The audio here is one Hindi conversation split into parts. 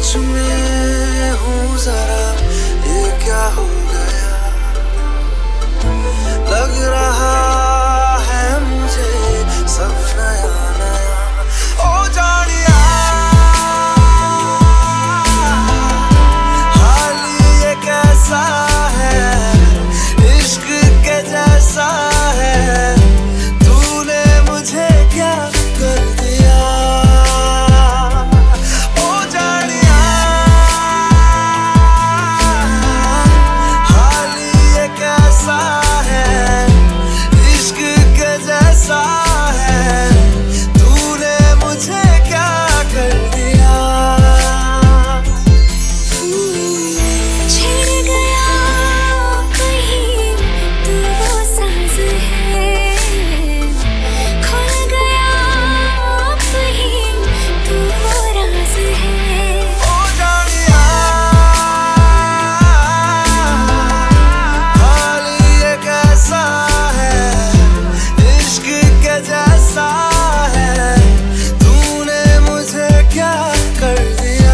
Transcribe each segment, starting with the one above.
सोच में हूँ जरा, ये क्या हो गया। लग रहा है मुझे सब नया नया। ओ जानिया, हाल ये कैसा है, इश्क के जैसा है। तूने मुझे क्या कर दिया। ओ जानिया, हाल ये कैसा है, इश्क के जैसा है। तूने मुझे क्या कर दिया। छिड़ गया कहीं तू वो साज है, खुल गया कहीं तू वो राज है। ओ जानिया, हाल ये कैसा है, इश्क के जैसा है। तूने मुझे क्या कर दिया।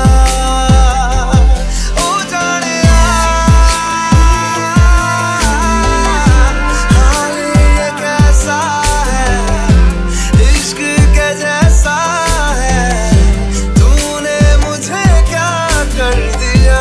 ओ जानिया, हाल ये कैसा है, इश्क के जैसा है। तूने मुझे क्या कर दिया।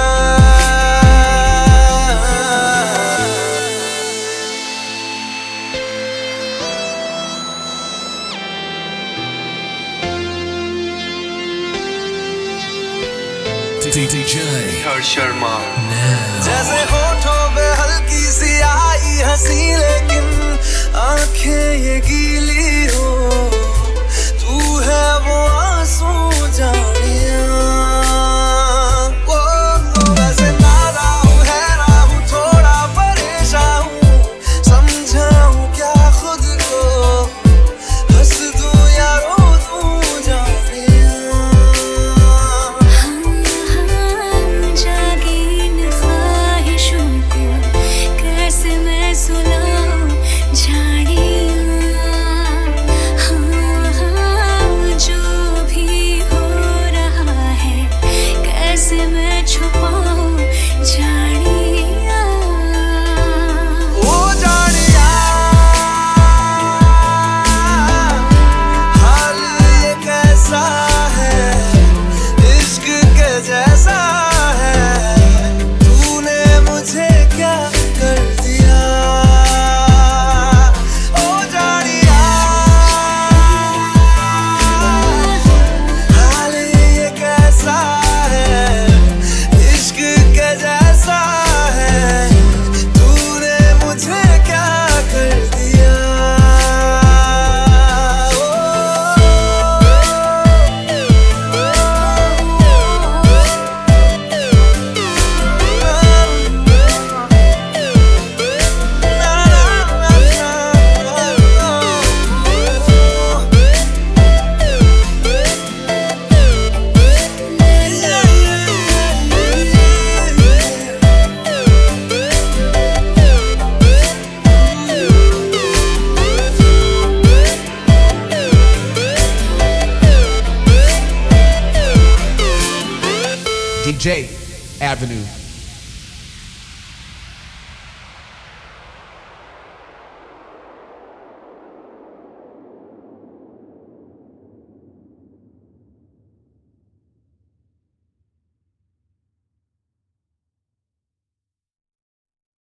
DJ हर्ष शर्मा। जैसे होठों पे हल्की सी आई हंसी, लेकिन आंखें ये गीली हो। तू है वो आंसू जानिया। ओ वैसे नारा हूँ, हैरान हूँ, थोड़ा परेशान हूँ। समझाऊँ क्या खुद को, हंस दूँ या रो दूँ जानिया। जागी इन ख्वाहिशों को कैसे मैं सुलाऊं जानिया। जो भी हो रहा है कैसे मैं छुपाऊं जानिया। ओ जानिया, हाल ये कैसा है, इश्क के जैसा है। तूने मुझे क्या कर दिया। ओ जानिया, हाल ये कैसा है, इश्क के जैसा है। तूने मुझे क्या कर दिया। DJ Avenue.